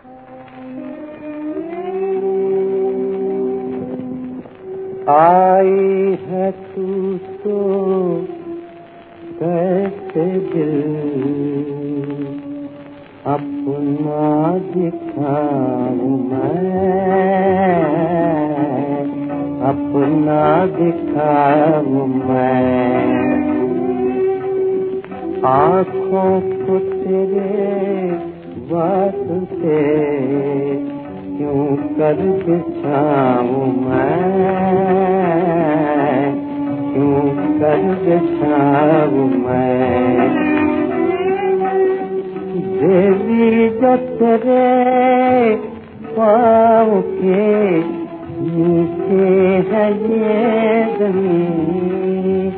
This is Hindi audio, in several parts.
आई है तू तो कैसे दिल अपना दिखाऊं मैं, अपना दिखाऊं मैं। आँखों को तेरे वास्ते क्यों कर बिछाऊं मैं, क्यों कर बिछाऊं मैं। देवी जो तेरे पाँव के नीचे है ये ज़मीन,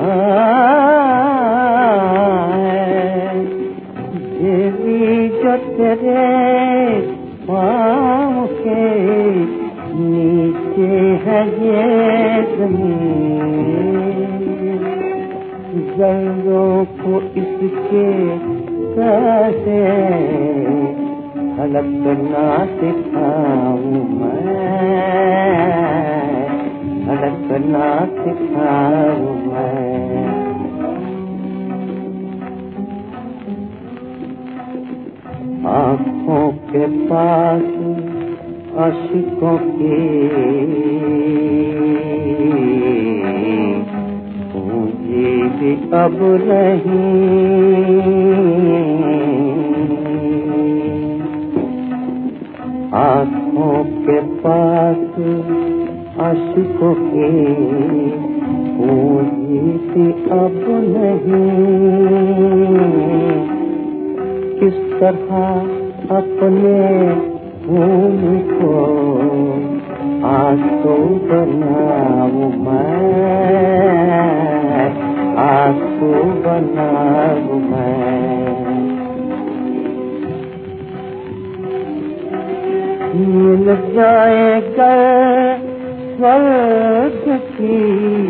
देवी जो तेरे पाँव के नीचे है ये ज़मीन, जल्दों को इसके कैसे हलकना सिखाऊं मैं, हलकना सिखाऊं मैं। आँखों के पास आशिकों की पूंजी भी अब नहीं, आँखों के पास आशिकों की पूंजी भी अब नहीं। किस तरह अपने खून को आंसू बनाऊं मैं, आंसू बनाऊं मैं। मिल जाएगा स्वर्ग की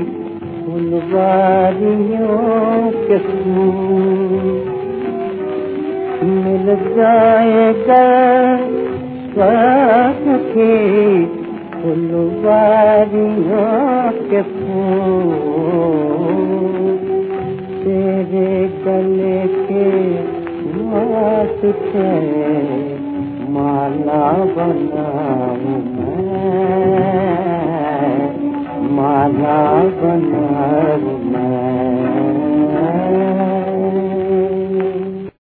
फुलवारियों के फूल, मिल जाएगा स्वर्ग की फुलवारियों के फूल। तेरे गले के वास्ते माला बनाऊं मैं, माला बनाऊं मैं।